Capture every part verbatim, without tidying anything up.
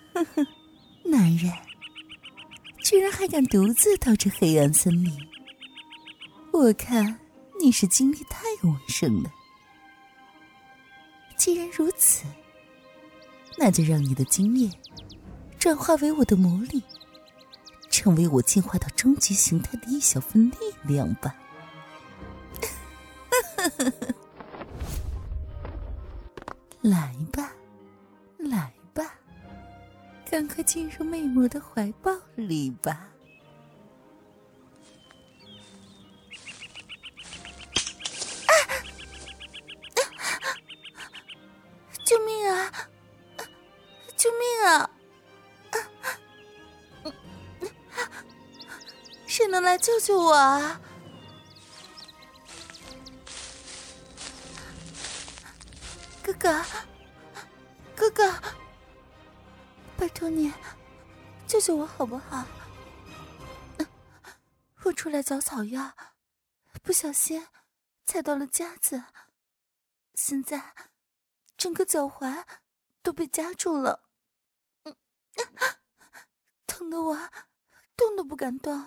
呵呵，男人居然还敢独自到这黑暗森林，我看你是精力太旺盛了。既然如此，那就让你的经验转化为我的魔力，成为我进化到终极形态的一小份力量吧。来吧，来吧，赶快进入魅魔的怀抱里吧。啊！救命啊！救命啊！谁能来救救我啊？哥哥，哥哥，拜托你救救我好不好？我出来找草药，不小心踩到了夹子，现在整个脚踝都被夹住了，疼得我动都不敢动。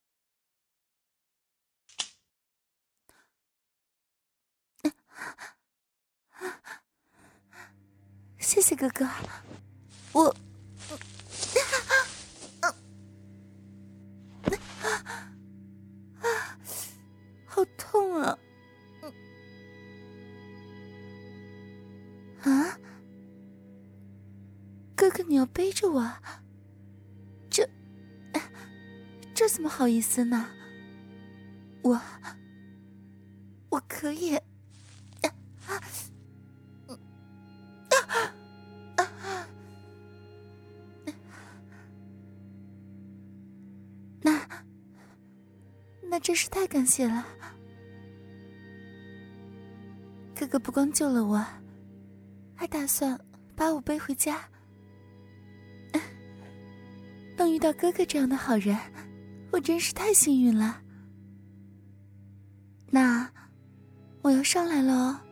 谢谢哥哥，我，好痛啊！啊，哥哥，你要背着我？这，这怎么好意思呢？我，我可以。那真是太感谢了，哥哥不光救了我，还打算把我背回家。能遇到哥哥这样的好人，我真是太幸运了。那我要上来了哦。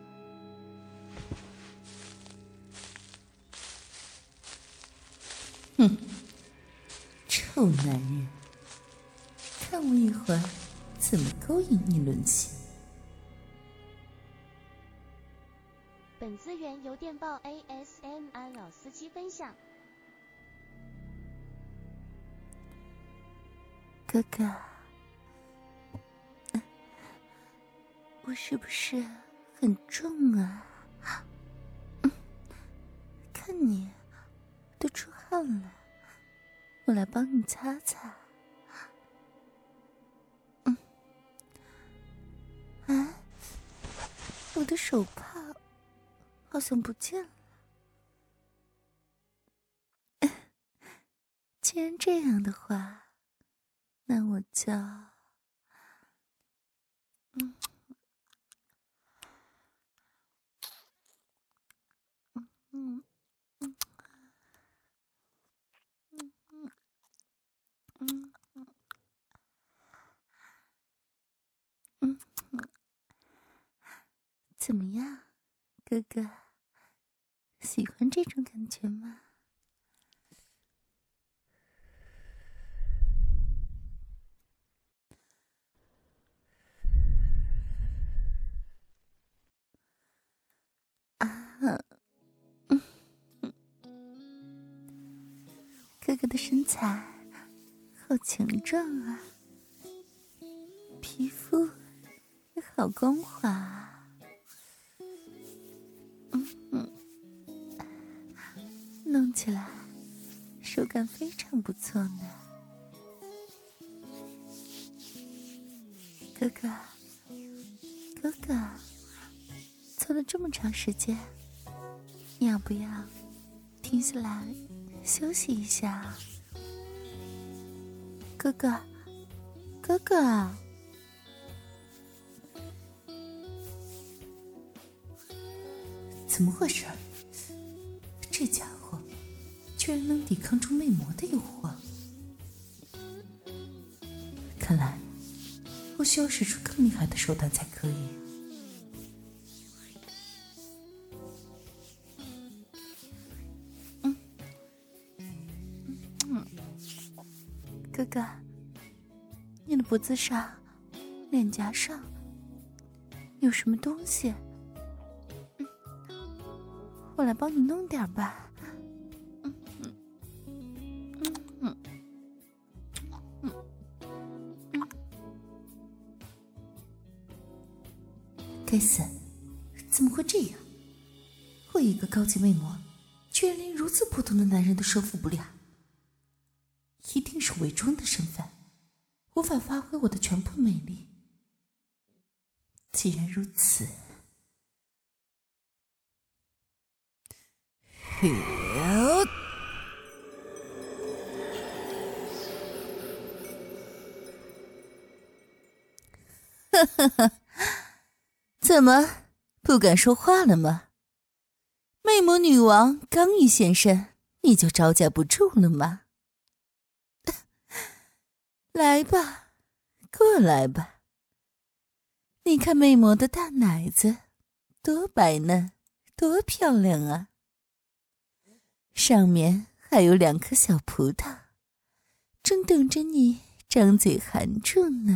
哼，臭男人，看我一会儿怎么勾引你沦陷。 本资源由电报 A S M R 老司机分享。 哥哥，我是不是很重啊？看你都出汗了，我来帮你擦擦。嗯，啊，我的手帕好像不见了。既然这样的话，那我就，嗯，嗯嗯嗯嗯嗯嗯嗯，怎么样，哥哥？喜欢这种感觉吗？啊，嗯嗯，哥哥的身材好强壮啊，皮肤也好光滑啊，嗯嗯，弄起来手感非常不错呢。哥哥，哥哥，做了这么长时间，你要不要停下来休息一下？哥哥，哥哥，怎么回事？这家伙居然能抵抗住魅魔的诱惑，看来我需要使出更厉害的手段才可以。 哥哥，你的脖子上、脸颊上有什么东西？嗯，我来帮你弄点吧。嗯嗯嗯嗯嗯，该死，怎么会这样？我一个高级魅魔，居然连如此普通的男人都收服不了。一定是伪装的身份，无法发挥我的全部魅力。既然如此，哈哈哈，怎么不敢说话了吗？魅魔女王刚一现身，你就招架不住了吗？来吧，过来吧。你看魅魔的大奶子多白嫩，多漂亮啊！上面还有两颗小葡萄，正等着你张嘴含住呢。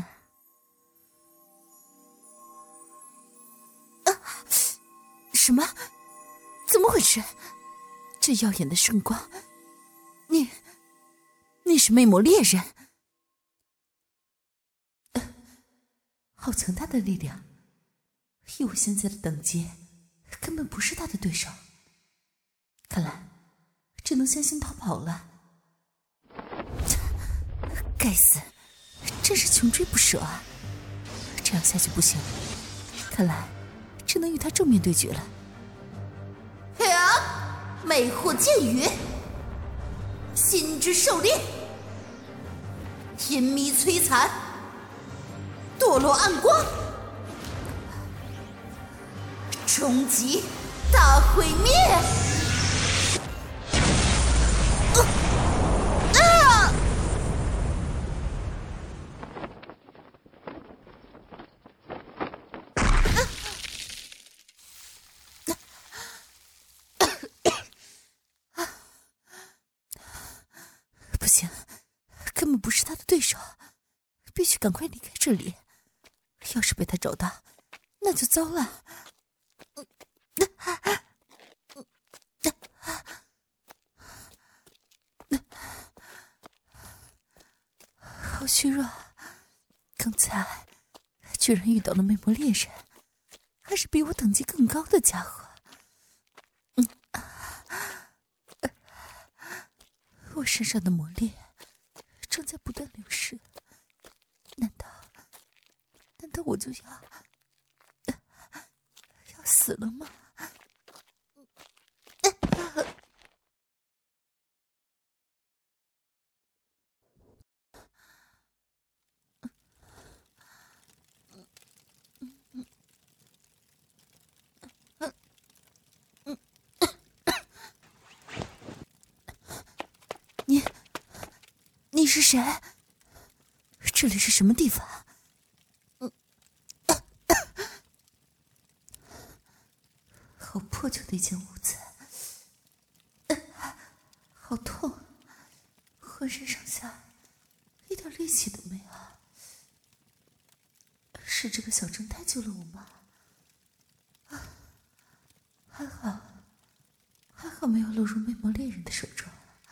啊！什么？怎么回事？这耀眼的圣光，你，你是魅魔猎人？呃，好强大的力量！以我现在的等级，根本不是他的对手。看来，只能悻悻逃跑了。该死，真是穷追不舍啊！这样下去不行，看来只能与他正面对决了。呀！魅惑剑雨，心之狩猎，天迷摧残，堕落暗光，终极大毁灭！不行，根本不是他的对手，必须赶快离开这里。要是被他找到，那就糟了。好虚弱，刚才居然遇到了魅魔猎人，还是比我等级更高的家伙。嗯，我身上的魔力正在不断流失，难道难道我就要要死了吗？你你是谁？这里是什么地方？好破旧的一间屋子，好痛，浑身上下一点力气都没有。是这个小正太救了我吗？啊，还好，还好没有落入魅魔猎人的手中。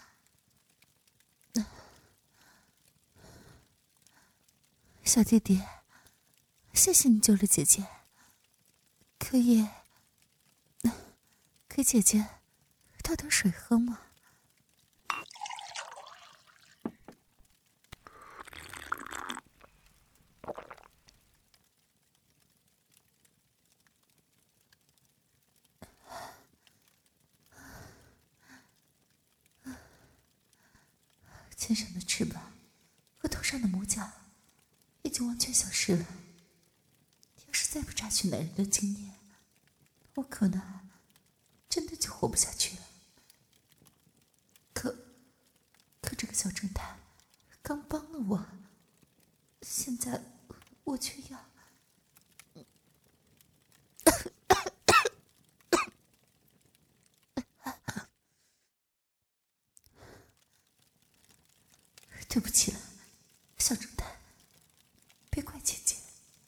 小弟弟，谢谢你救了姐姐。可以给姐姐倒点水喝吗？肩上的翅膀和头上的魔角已经完全消失了。要是再不榨取男人的经验，我可能真的就活不下去了。可可这个小正太刚帮了我，现在我却要……对不起了， 小正太，别怪姐姐。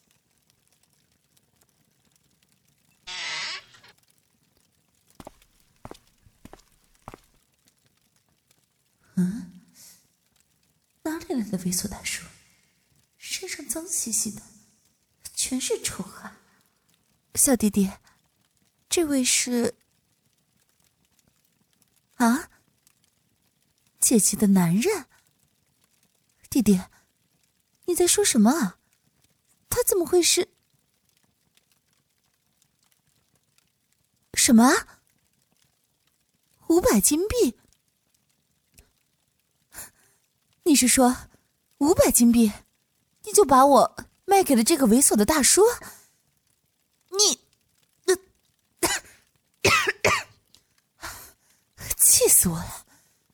嗯，哪里来的猥琐大叔？身上脏兮兮的，全是臭汗。小弟弟，这位是……啊？姐姐的男人？弟弟，你在说什么啊？他怎么会是……什么？五百金币？你是说五百金币你就把我卖给了这个猥琐的大叔？你……气死我了！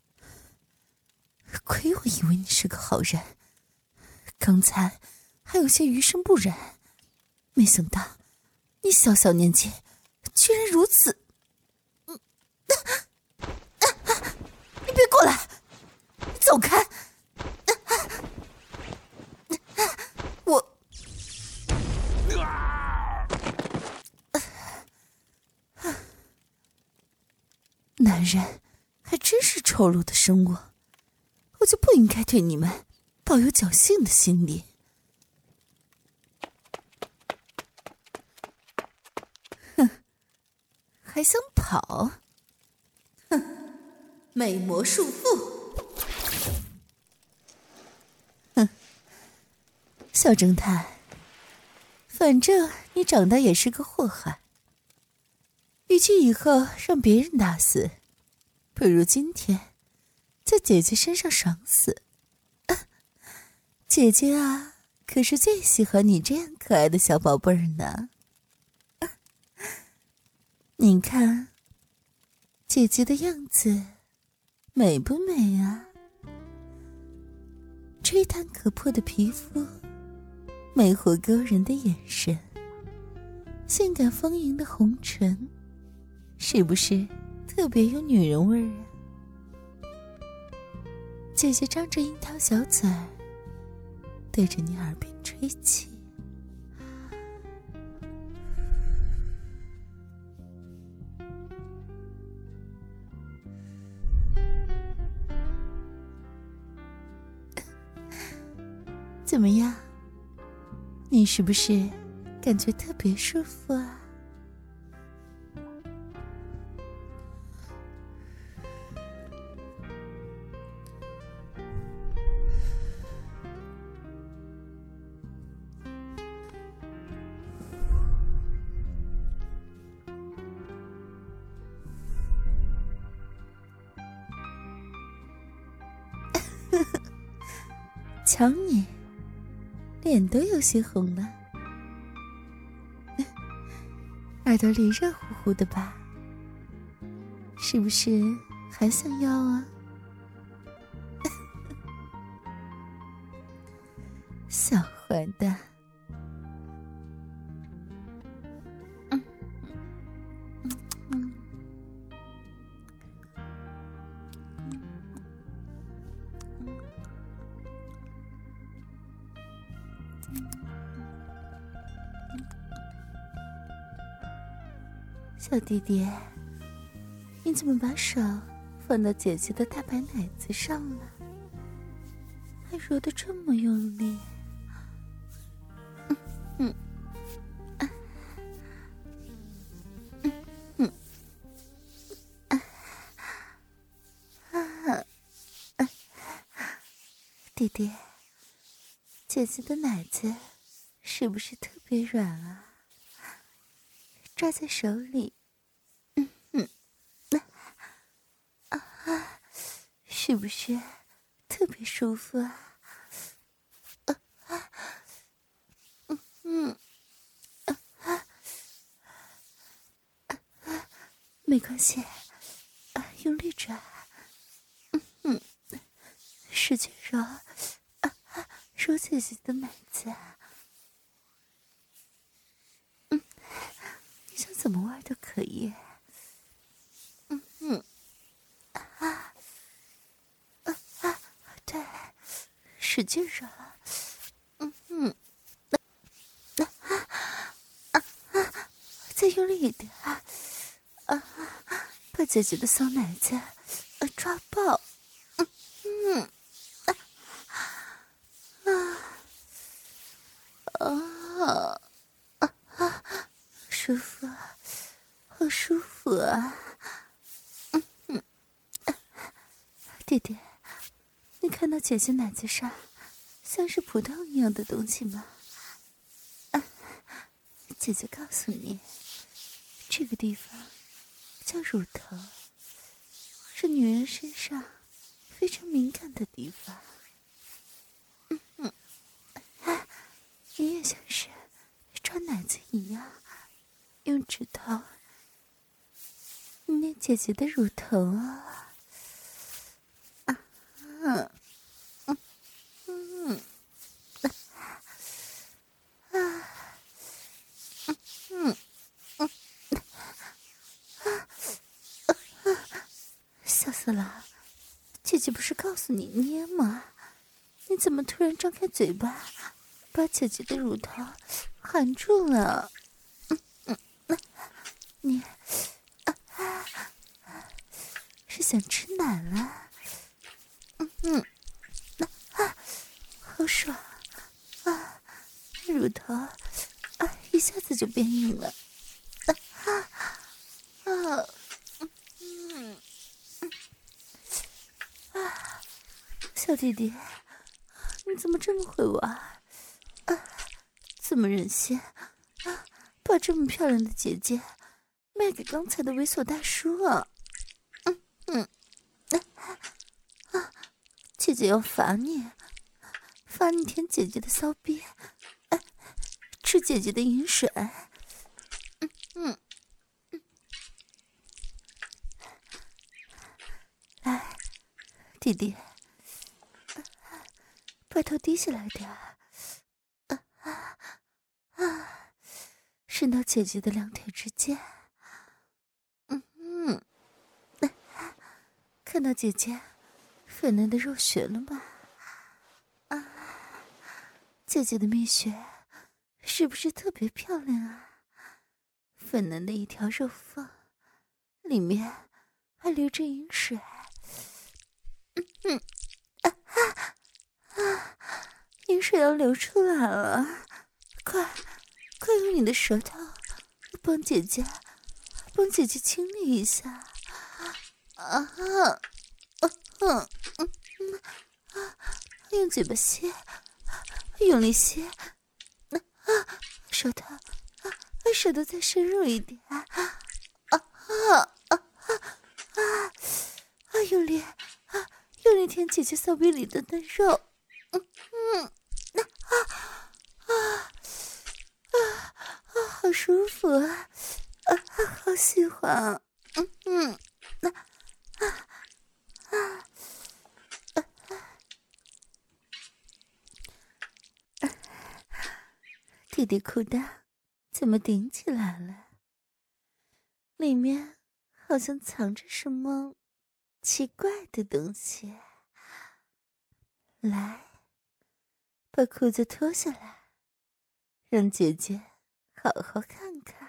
亏我以为你是个好人，刚才还有些余生不忍，没想到你小小年纪居然如此……嗯，啊啊、你别过来，你走开！啊啊、我……男人还真是丑陋的生物。我就不应该对你们抱有侥幸的心理。哼，还想跑？哼，美魔束缚！哼，小正太，反正你长大也是个祸害，与其以后让别人打死，不如今天在姐姐身上赏死。啊，姐姐啊，可是最喜欢你这样可爱的小宝贝儿呢。啊，你看，姐姐的样子美不美啊？吹弹可破的皮肤，魅惑勾人的眼神，性感丰盈的红唇，是不是特别有女人味儿啊？姐姐张着樱桃小嘴儿，对着你耳边吹气。怎么样？你是不是感觉特别舒服啊？瞧你，脸都有些红了，耳朵里热乎乎的吧？是不是还想要啊？小坏蛋！嗯嗯嗯。小弟弟，你怎么把手放到姐姐的大白奶子上了？还揉得这么用力？嗯嗯啊嗯嗯啊啊啊！弟弟，姐姐的奶子是不是特别软啊？抓在手里，嗯嗯，啊啊，是不是特别舒服啊？啊啊，嗯嗯，啊啊，啊啊，没关系，啊，用力抓，嗯嗯，使劲揉，啊啊，揉姐姐的奶子。你想怎么玩都可以。嗯嗯，啊啊啊！对，使劲揉，啊用力一点啊！啊，把姐姐的骚奶子呃抓爆！嗯嗯啊啊啊啊！舒服，好舒服啊！嗯嗯，弟弟，你看到姐姐奶子上像是葡萄一样的东西吗？啊，姐姐告诉你，这个地方叫乳头，是女人身上非常敏感的地方。嗯嗯，啊，你也像是抓奶子一样，用指头捏姐姐的乳头啊！啊嗯嗯嗯啊嗯嗯嗯啊啊！笑死了！姐姐不是告诉你捏吗？你怎么突然张开嘴巴，把姐姐的乳头含住了？嗯嗯，那你啊啊，是想吃奶了？嗯嗯，那啊，好爽啊！乳头啊，一下子就变硬了。啊啊，嗯嗯啊，小弟弟，你怎么这么会玩啊？怎么忍心啊，把这么漂亮的姐姐卖给刚才的猥琐大叔啊？嗯嗯，啊啊，姐姐要罚你，罚你舔姐姐的骚逼，哎，吃姐姐的饮水。嗯嗯嗯，来，弟弟，把头低下来点儿，啊啊啊，伸到姐姐的两腿之间。嗯嗯，啊，看到姐姐粉嫩的肉穴了吗？啊，姐姐的蜜穴是不是特别漂亮啊？粉嫩的一条肉缝，里面还流着饮水。嗯嗯，啊啊啊！饮水要流出来了，快快用你的舌头帮姐姐帮姐姐清理一下。啊啊嗯嗯嗯啊！用嘴巴吸，用力吸。啊啊！舌头啊，舌头再深入一点。啊啊啊啊啊！啊！用力啊！用力舔姐姐骚逼里的嫩肉。嗯嗯，那啊啊啊啊！好舒服啊！啊啊，好喜欢。嗯嗯，那啊啊啊啊！弟弟裤裆怎么顶起来了？里面好像藏着什么奇怪的东西。来，把裤子脱下来，让姐姐好好看看。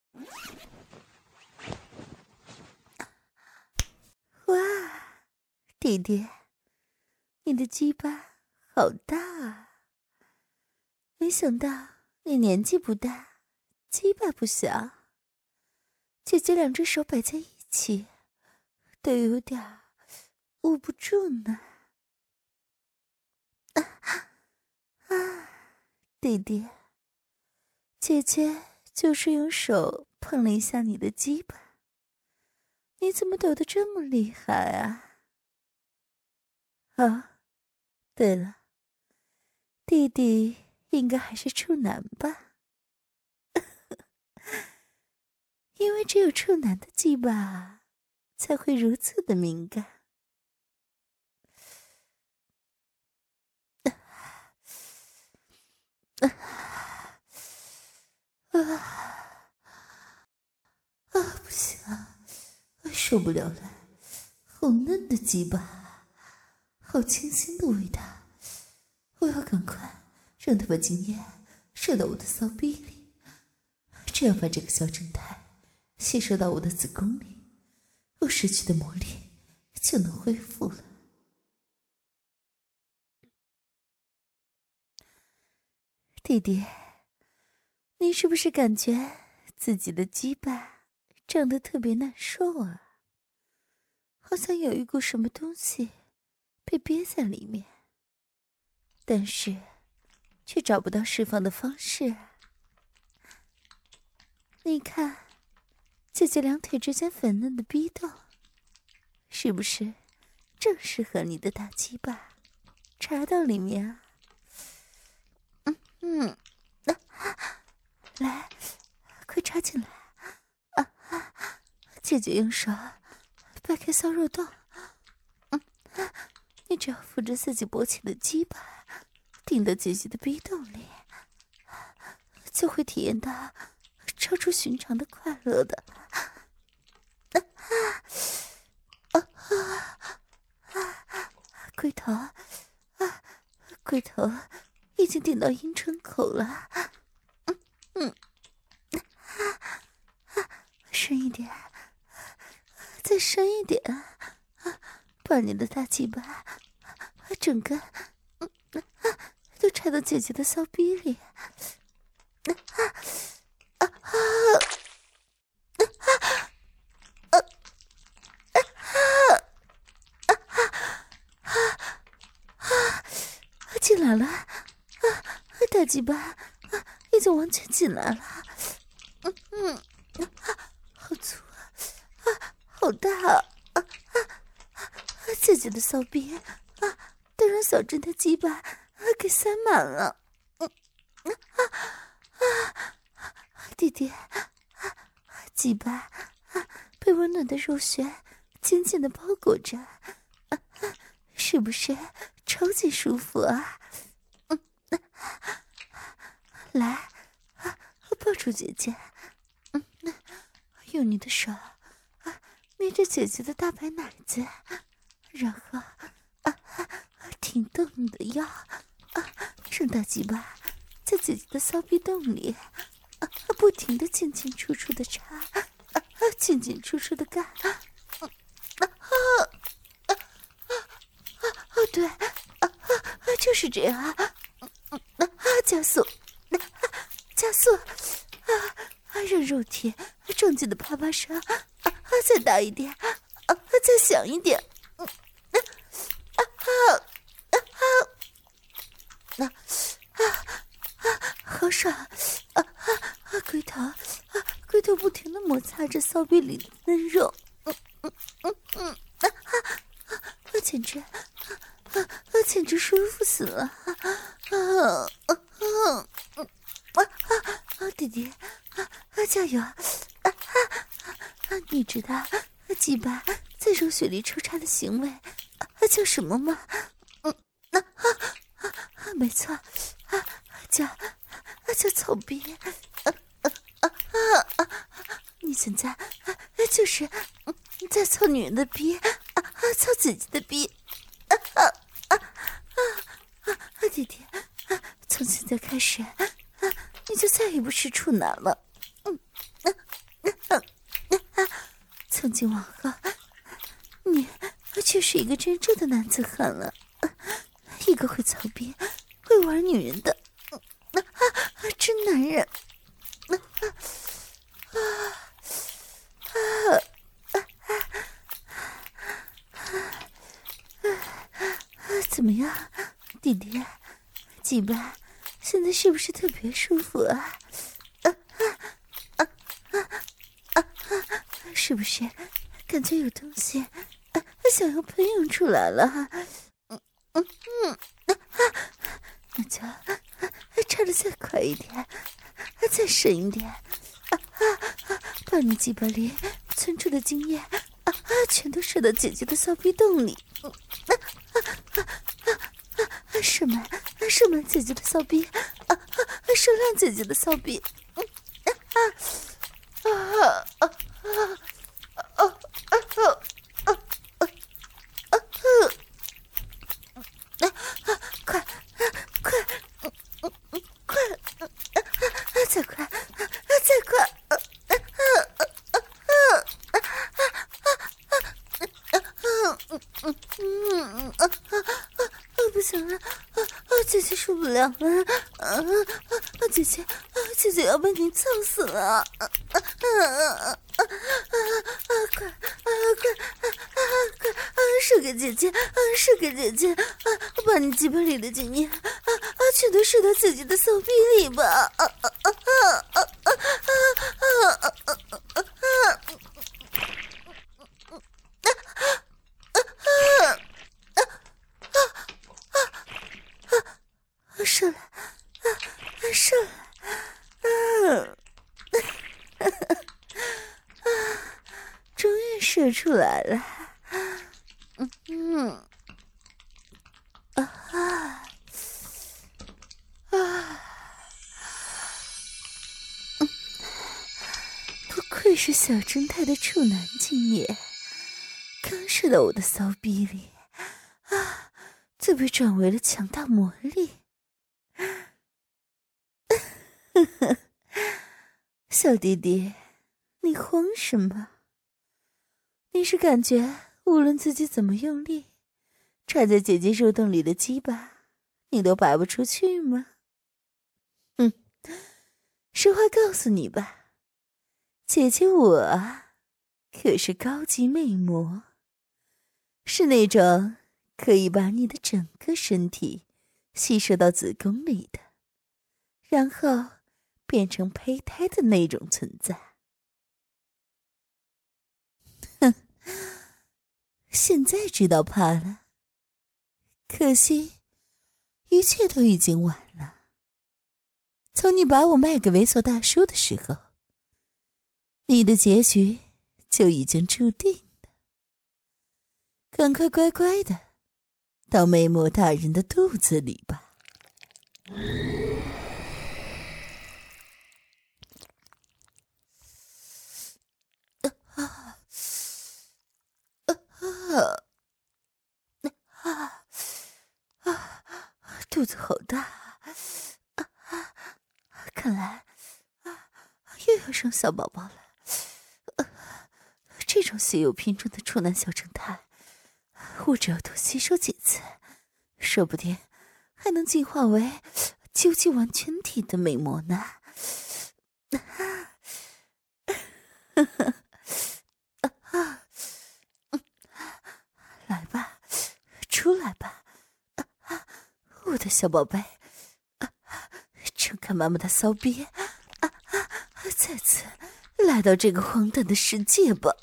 哇，弟弟，你的鸡巴好大啊！没想到你年纪不大，鸡巴不小。姐姐两只手摆在一起，都有点捂不住呢。啊啊，弟弟，姐姐就是用手碰了一下你的鸡巴，你怎么抖得这么厉害啊？啊，对了，弟弟应该还是处男吧？因为只有处男的鸡巴才会如此的敏感。啊啊啊！不行，受不了了，好嫩的鸡巴，好清新的味道，我要赶快让他把精液射到我的骚逼里， 只要把这个小正太吸收到我的子宫里，我失去的魔力就能恢复了。弟弟，你是不是感觉自己的鸡巴胀得特别难受啊？好像有一股什么东西被憋在里面，但是却找不到释放的方式啊。你看，姐姐两腿之间粉嫩的逼洞，是不是正适合你的大鸡巴插到里面啊？嗯嗯，啊、来，快插进来啊！姐姐用手掰开骚肉洞，嗯，你只要扶着自己勃起的鸡巴，顶到姐姐的逼洞里，就会体验到超出寻常的快乐的。啊啊啊！龟头啊，龟头已经顶到阴唇口了。嗯嗯，啊，深一点，再深一点，啊，把你的大鸡巴整个嗯啊都插到姐姐的骚逼里。啊啊啊！进来了，啊，大鸡巴啊，已经完全进来了，嗯嗯，啊，好粗啊，啊，好大啊，啊啊！姐姐的骚逼啊，都让小珍的鸡巴啊给塞满了，嗯啊啊！弟弟，啊，鸡巴啊被温暖的肉穴紧紧的包裹着，啊，是不是超级舒服啊？嗯，来，啊，抱住姐姐，嗯，用你的手啊捏着姐姐的大白奶子，然后啊挺动你的腰，啊，让大鸡巴在姐姐的骚逼洞里啊不停的进进出出的插，啊进进出出的干，啊啊啊啊啊！对，啊啊就是这样啊，啊加速，啊加速，啊啊让肉体撞击的啪啪声啊啊再大一点，啊再响一点，嗯啊啊啊啊啊啊好爽啊啊啊龟头啊龟头不停的摩擦着骚逼里的嫩肉，嗯嗯嗯嗯啊啊啊简直啊啊简直舒服死了啊啊啊啊啊啊弟弟啊啊加油啊啊啊你知道鸡巴在肉血里抽插的行为啊叫什么吗？嗯啊啊啊没错啊叫啊叫草逼，啊啊啊啊！你现在啊就是嗯在操女人的逼，啊啊操自己的逼，啊啊啊啊啊！弟弟，啊从现在开始啊你就再也不是处男了，嗯啊啊啊！从今往后，你却是一个真正的男子汉了，一个会操逼、会玩女人的。啊啊！真男人！啊啊啊啊啊啊！怎么样，弟弟？鸡巴现在是不是特别舒服啊？啊啊啊啊啊！是不是感觉有东西啊想要喷涌出来了？嗯嗯嗯，那就插得再快一点，再深一点，啊啊！把你鸡巴里存储的经验啊啊，全都射到姐姐的骚逼洞里，啊啊啊啊啊！射满，射满姐姐的骚逼，啊啊！射亮姐姐的骚逼，嗯啊啊啊啊啊啊啊！快快快！再快，再快！ 嗯嗯啊啊啊！不行了，啊啊！姐姐受不了了，啊啊啊！姐姐，啊姐姐要被你操死了！啊啊啊啊啊啊！快啊快啊啊快啊！射给姐姐，啊射给姐姐！啊，把你鸡巴里的精液啊啊全都射到姐姐的骚逼里吧！啊啊啊啊啊啊啊啊啊啊啊！射了，啊，射了，啊，啊，终于射出来了，嗯嗯，啊啊，啊，嗯，不愧是小正太的处男精液，刚射到我的骚逼里，啊，就被转为了强大魔力。呵呵，小弟弟，你慌什么？你是感觉无论自己怎么用力，插在姐姐肉洞里的鸡巴，你都拔不出去吗？哼，实话告诉你吧，姐姐我可是高级魅魔，是那种可以把你的整个身体吸收到子宫里的，然后变成胚胎的那种存在。哼，现在知道怕了，可惜一切都已经晚了。从你把我卖给猥琐大叔的时候，你的结局就已经注定了。赶快乖乖的到魅魔大人的肚子里吧。啊啊啊啊！肚子好大啊！啊，看来啊又要生小宝宝了。啊，这种稀有品种的处男小正太，我只要多吸收几次，说不定还能进化为究极完全体的美魔呢。啊，来吧，出来吧，啊啊，我的小宝贝，啊，撑开妈妈的骚逼，啊啊，再次来到这个荒诞的世界吧。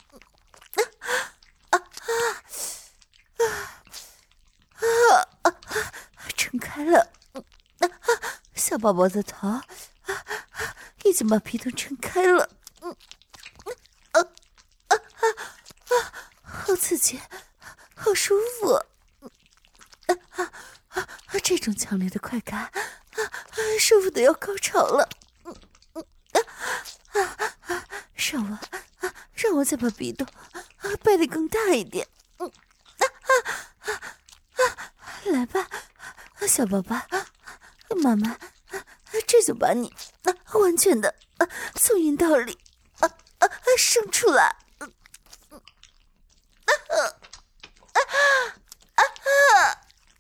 啊啊啊啊啊啊！撑开了，啊啊，小宝宝的头啊啊，已经把皮洞撑开了。嗯，啊啊啊啊！好刺激，好舒服！啊啊啊！这种强烈的快感，啊啊，舒服的要高潮了！嗯嗯啊啊啊！让我啊，让我再把鼻洞啊掰得更大一点！嗯啊啊啊啊！来吧，小宝宝，妈妈这就把你啊完全的啊从阴道里啊啊生出来！嗯嗯啊啊啊啊！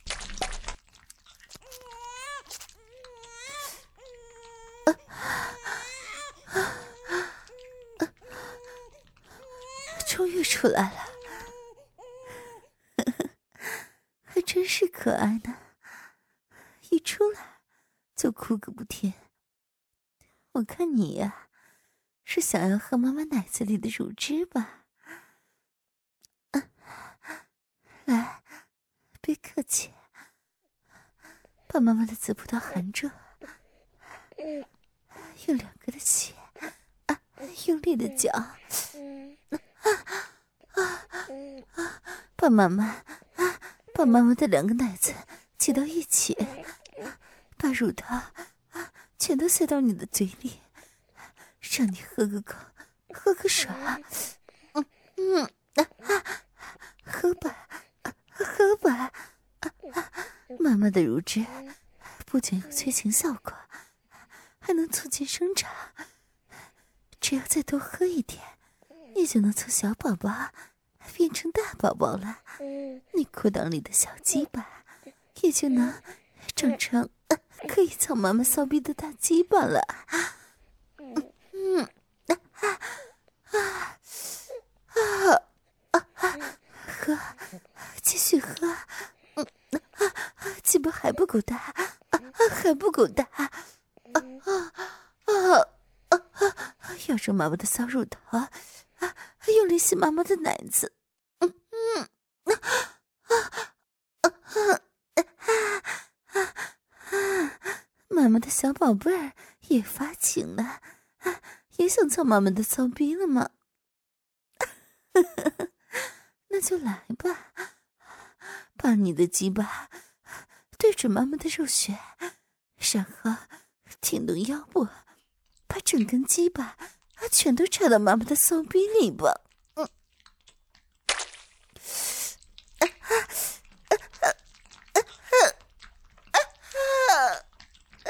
终于出来了，呵呵，还真是可爱呢。一出来就哭个不停。我看你呀、啊，是想要喝妈妈奶子里的乳汁吧？啊，来，别客气，把妈妈的子葡萄含住，用两个的血啊，用力的搅，啊啊啊！把妈妈啊，把妈妈的两个奶子挤到一起，把乳头啊全都塞到你的嘴里，让你喝个够，喝个爽。嗯嗯啊啊，喝吧，喝吧！啊啊，妈妈的乳汁不仅有催情效果，还能促进生长。只要再多喝一点，你就能从小宝宝变变成大宝宝了，你裤裆里的小鸡巴也就能长成可以操妈妈骚逼的大鸡巴了。嗯啊啊啊啊啊！喝，继续喝。嗯啊啊！鸡巴还不够大，啊啊，还不够大。啊啊啊啊啊！咬着妈妈的骚乳头，啊，用力吸妈妈的奶子。嗯嗯啊啊啊啊啊啊！妈妈的小宝贝儿也发情了，啊，也想操妈妈的骚逼了吗？那就来吧，把你的鸡巴对准妈妈的肉穴，然后挺动腰部，把整根鸡巴全都插到妈妈的骚逼里吧。嗯，啊啊啊啊啊啊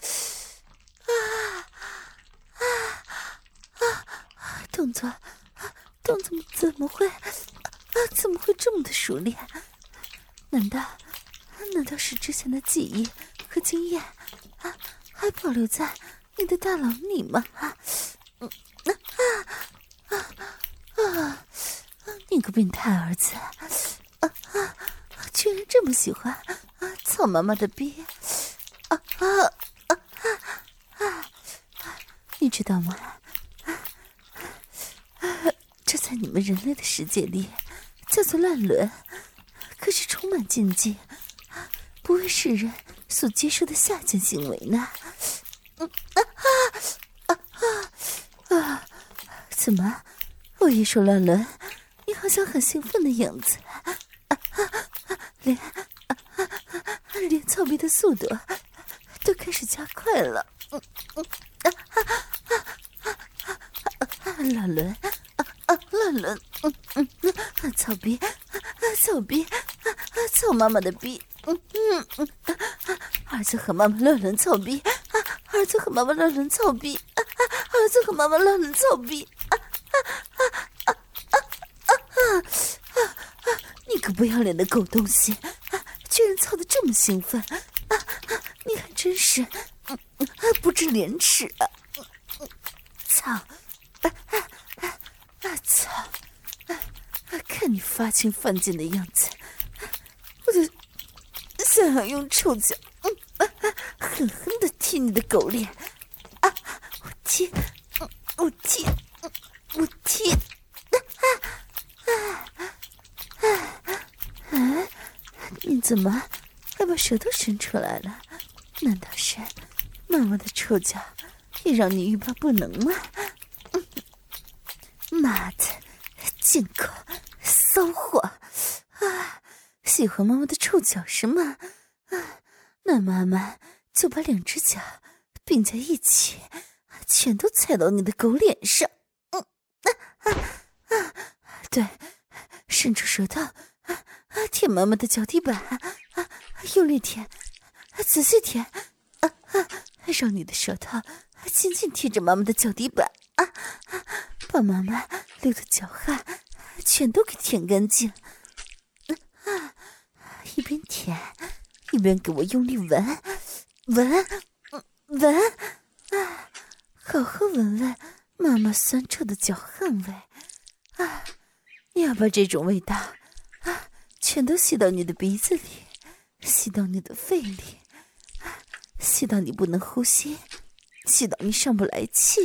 啊啊！动作，动作怎么会？啊，怎么会这么的熟练？难道，难道是之前的记忆和经验啊，还保留在你的大脑里吗？啊，嗯啊啊啊！你个变态儿子，啊啊，居然这么喜欢啊操妈妈的逼！啊啊啊啊啊！你知道吗？啊啊！这在你们人类的世界里叫做乱伦，可是充满禁忌，不为世人所接受的下贱行为呢。嗯啊啊啊啊！怎么，我一说乱伦，你好像很兴奋的样子，啊啊啊、连啊啊啊、连操逼的速度都开始加快了。嗯嗯啊啊啊啊啊！乱伦。啊，乱伦，嗯嗯嗯，操逼，啊操逼，啊啊操妈妈的逼，嗯嗯嗯，啊，儿子和妈妈乱伦操逼，啊，儿子和妈妈乱伦操逼，啊啊，儿子和妈妈乱伦操逼，啊啊啊啊啊啊啊啊！你个不要脸的狗东西，啊，居然操得这么兴奋，啊啊！你还真是，嗯嗯，不知廉耻啊！嗯嗯，操！啊啊啊！啊操！啊啊！看你发情犯贱的样子，我就想要用臭脚，嗯啊啊，狠狠的踢你的狗脸！啊！我踢，嗯，我踢，嗯，我踢！啊啊啊啊！啊！你怎么还把舌头伸出来了？难道是妈妈的臭脚也让你欲罢不能吗？嗯，妈的，贱狗，骚货啊！喜欢妈妈的臭脚是吗？啊，那妈妈就把两只脚并在一起，全都踩到你的狗脸上。嗯啊啊啊！对，伸出舌头啊啊，舔妈妈的脚底板啊啊，用力舔，仔细舔啊啊，让你的舌头紧紧贴着妈妈的脚底板啊啊，把妈妈流的脚汗全都给舔干净。啊，一边舔一边给我用力闻闻闻啊，好好闻闻妈妈酸臭的脚汗味啊！你要把这种味道啊全都吸到你的鼻子里，吸到你的肺里，吸到你不能呼吸，吸到你上不来气。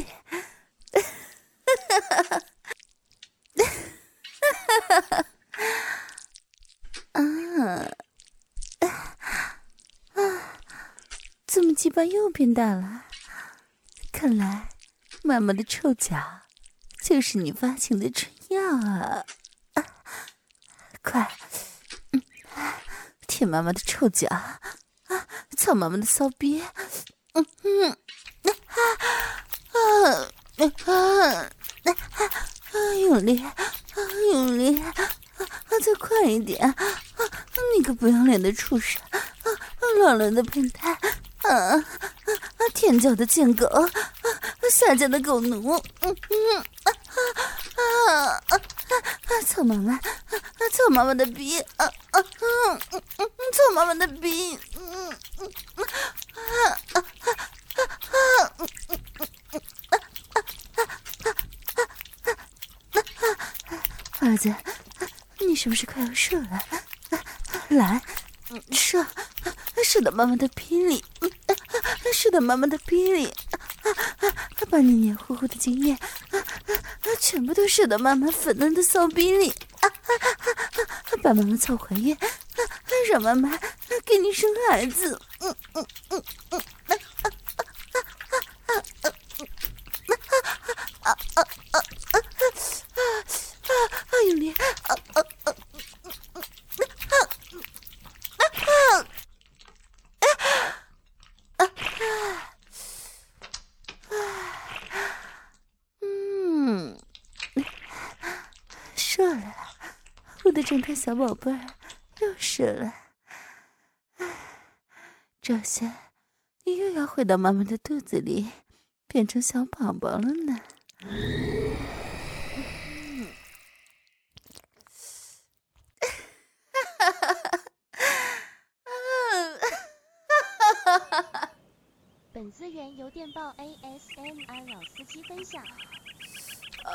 啊啊！怎么鸡巴又变大了？看来妈妈的臭脚就是你发情的春药啊！啊，快，嗯，舔妈妈的臭脚啊，操妈妈的骚逼，嗯嗯，啊啊啊啊！用力，啊用力，啊再快一点！啊，你个不要脸的畜生！啊，乱伦的变态！啊啊啊！舔脚的贱狗！啊，下贱的狗奴！嗯嗯啊啊啊啊！操妈妈！ 操妈妈的逼！啊啊嗯嗯嗯，操妈妈的逼！嗯嗯啊啊啊啊嗯嗯嗯儿子，你是不是快要射了？来，射，射到妈妈的逼里，射到妈妈的逼里，把你黏糊糊的精液全部都射到妈妈粉嫩的骚逼里，把妈妈操怀孕，让妈妈给你生孩子。嗯嗯嗯嗯。啊啊啊啊啊！用力！啊啊啊！嗯，射了，我的正太小宝贝儿又射了。这下你又要回到妈妈的肚子里，变成小宝宝了呢。 本资源由电报 A S M R 老司机分享。 啊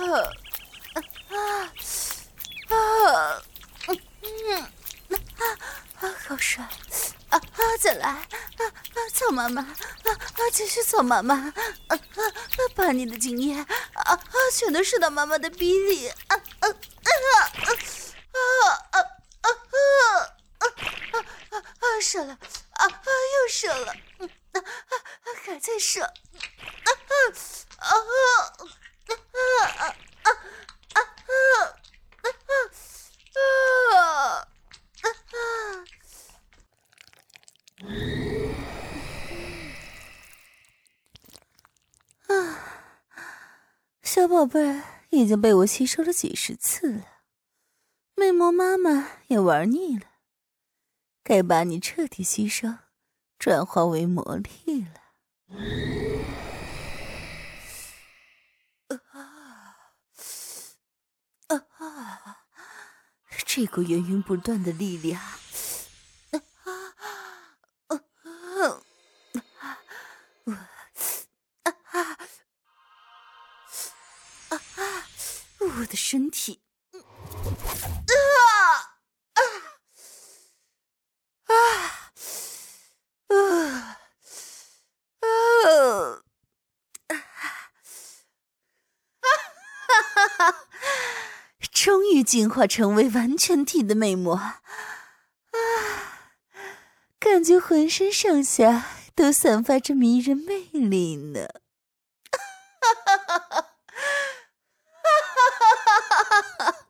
啊啊！嗯啊啊，好爽！啊啊，再来！啊啊，操妈妈！啊啊，继续操妈妈！啊啊啊，把你的精液啊啊，全都射到妈妈的逼里！啊啊啊啊啊啊啊啊啊啊！射了！啊啊，又射了！嗯啊啊，还在射！啊啊啊啊！啊啊啊啊啊啊！啊，小宝贝儿已经被我吸收了几十次了，魅魔妈妈也玩腻了，该把你彻底吸收，转化为魔力了。啊啊！这股源源不断的力量，啊啊啊！我啊啊啊啊！我的身体，啊啊啊啊啊！哈哈！终于进化成为完全体的魅魔啊！感觉浑身上下都散发着迷人魅力呢！哈哈哈哈哈哈哈哈！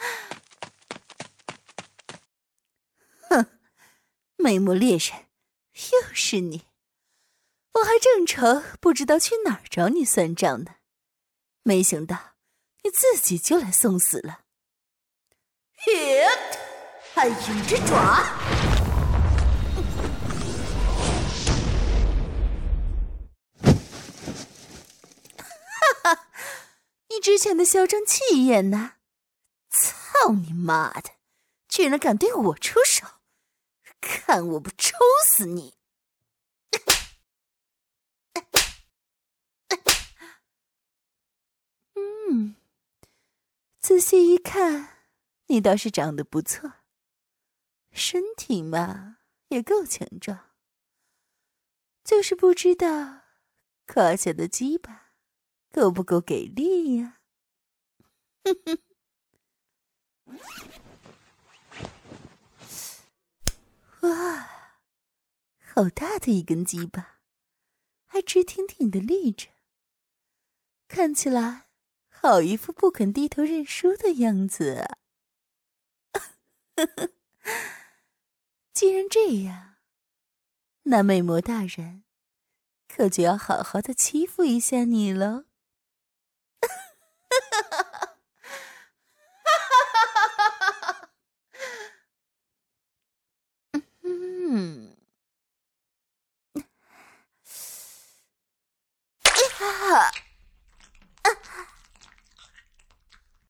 哼，魅魔猎人，又是你！我还正愁不知道去哪儿找你算账呢，没想到你自己就来送死了。Hit， 暗影之爪！哈哈，你之前的嚣张气焰呢？操你妈的，居然敢对我出手！看我不抽死你！嗯，仔细一看，你倒是长得不错，身体嘛也够强壮，就是不知道胯下的鸡巴够不够给力呀？哼哼。哇，好大的一根鸡巴，还直挺挺的立着，看起来好一副不肯低头认输的样子啊！既然这样，那魅魔大人可就要好好的欺负一下你了。